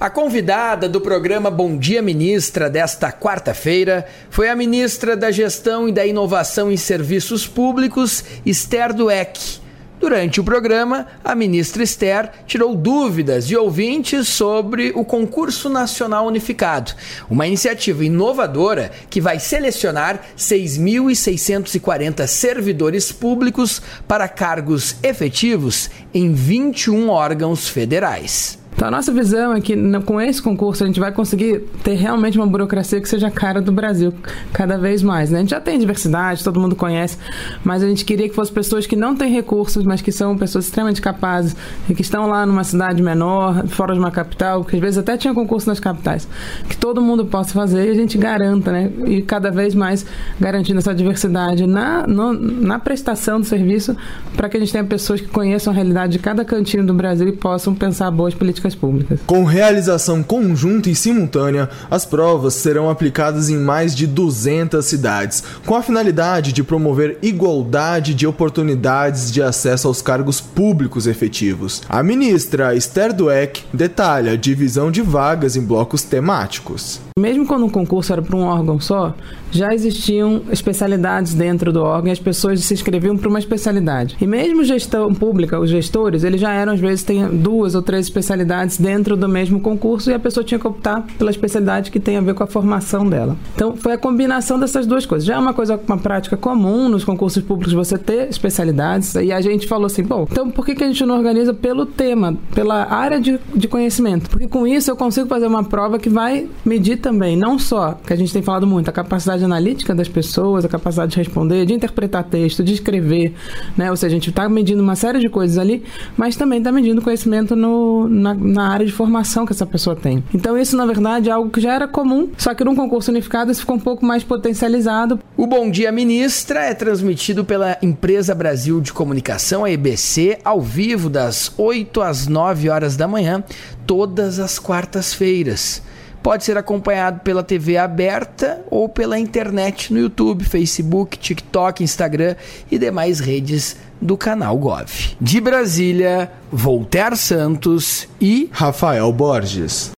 A convidada do programa Bom Dia Ministra desta quarta-feira foi a ministra da Gestão e da Inovação em Serviços Públicos, Esther Dweck. Durante o programa, a ministra Esther tirou dúvidas de ouvintes sobre o Concurso Nacional Unificado, uma iniciativa inovadora que vai selecionar 6.640 servidores públicos para cargos efetivos em 21 órgãos federais. Então, a nossa visão é que com esse concurso a gente vai conseguir ter realmente uma burocracia que seja a cara do Brasil, cada vez mais, né? A gente já tem diversidade, todo mundo conhece, mas a gente queria que fossem pessoas que não têm recursos, mas que são pessoas extremamente capazes e que estão lá numa cidade menor, fora de uma capital, que às vezes até tinha concurso nas capitais, que todo mundo possa fazer e a gente garanta, né? E cada vez mais garantindo essa diversidade na prestação do serviço, para que a gente tenha pessoas que conheçam a realidade de cada cantinho do Brasil e possam pensar boas políticas públicas. Com realização conjunta e simultânea, as provas serão aplicadas em mais de 200 cidades, com a finalidade de promover igualdade de oportunidades de acesso aos cargos públicos efetivos. A ministra Esther Dweck detalha a divisão de vagas em blocos temáticos. Mesmo quando um concurso era para um órgão só, já existiam especialidades dentro do órgão e as pessoas se inscreviam para uma especialidade. E mesmo gestão pública, os gestores, eles já eram, às vezes, tem 2 ou 3 especialidades dentro do mesmo concurso e a pessoa tinha que optar pela especialidade que tem a ver com a formação dela. Então, foi a combinação dessas duas coisas. Já é uma prática comum nos concursos públicos você ter especialidades, e a gente falou assim, bom, então por que a gente não organiza pelo tema, pela área de conhecimento? Porque com isso eu consigo fazer uma prova que vai medir também, não só, que a gente tem falado muito, a capacidade analítica das pessoas, a capacidade de responder, de interpretar texto, de escrever, né? Ou seja, a gente está medindo uma série de coisas ali, mas também está medindo conhecimento na área de formação que essa pessoa tem. Então isso, na verdade, é algo que já era comum, só que num concurso unificado isso ficou um pouco mais potencializado. O Bom Dia Ministra é transmitido pela Empresa Brasil de Comunicação, a EBC, ao vivo das 8 às 9 horas da manhã, todas as quartas-feiras. Pode ser acompanhado pela TV aberta ou pela internet no YouTube, Facebook, TikTok, Instagram e demais redes do canal Gov. De Brasília, Voltaire Santos e Rafael Borges.